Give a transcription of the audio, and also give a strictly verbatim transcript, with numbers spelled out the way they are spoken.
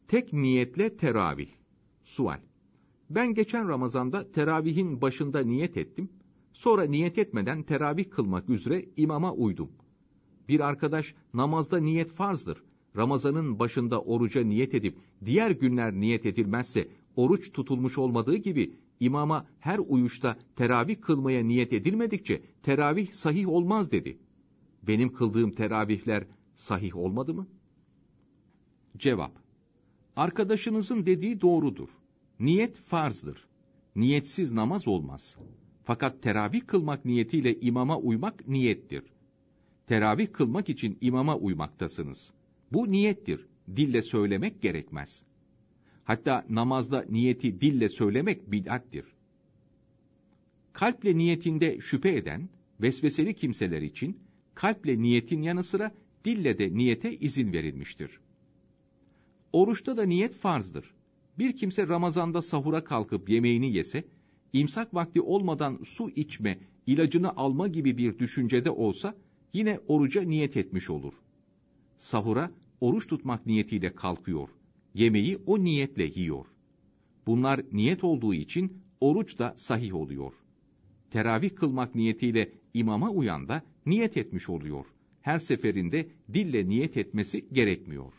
Tek niyetle teravih. Sual: Ben geçen Ramazan'da teravihin başında niyet ettim. Sonra niyet etmeden teravih kılmak üzere imama uydum. Bir arkadaş, namazda niyet farzdır, Ramazan'ın başında oruca niyet edip diğer günler niyet edilmezse oruç tutulmuş olmadığı gibi imama her uyuşta teravih kılmaya niyet edilmedikçe teravih sahih olmaz dedi. Benim kıldığım teravihler sahih olmadı mı? Cevap: Arkadaşınızın dediği doğrudur. Niyet farzdır. Niyetsiz namaz olmaz. Fakat teravih kılmak niyetiyle imama uymak niyettir. Teravih kılmak için imama uymaktasınız. Bu niyettir. Dille söylemek gerekmez. Hatta namazda niyeti dille söylemek bid'attir. Kalple niyetinde şüphe eden, vesveseli kimseler için kalple niyetin yanı sıra dille de niyete izin verilmiştir. Oruçta da niyet farzdır. Bir kimse Ramazan'da sahura kalkıp yemeğini yese, imsak vakti olmadan su içme, ilacını alma gibi bir düşüncede olsa, yine oruca niyet etmiş olur. Sahura oruç tutmak niyetiyle kalkıyor, yemeği o niyetle yiyor. Bunlar niyet olduğu için oruç da sahih oluyor. Teravih kılmak niyetiyle imama uyan da niyet etmiş oluyor. Her seferinde dille niyet etmesi gerekmiyor.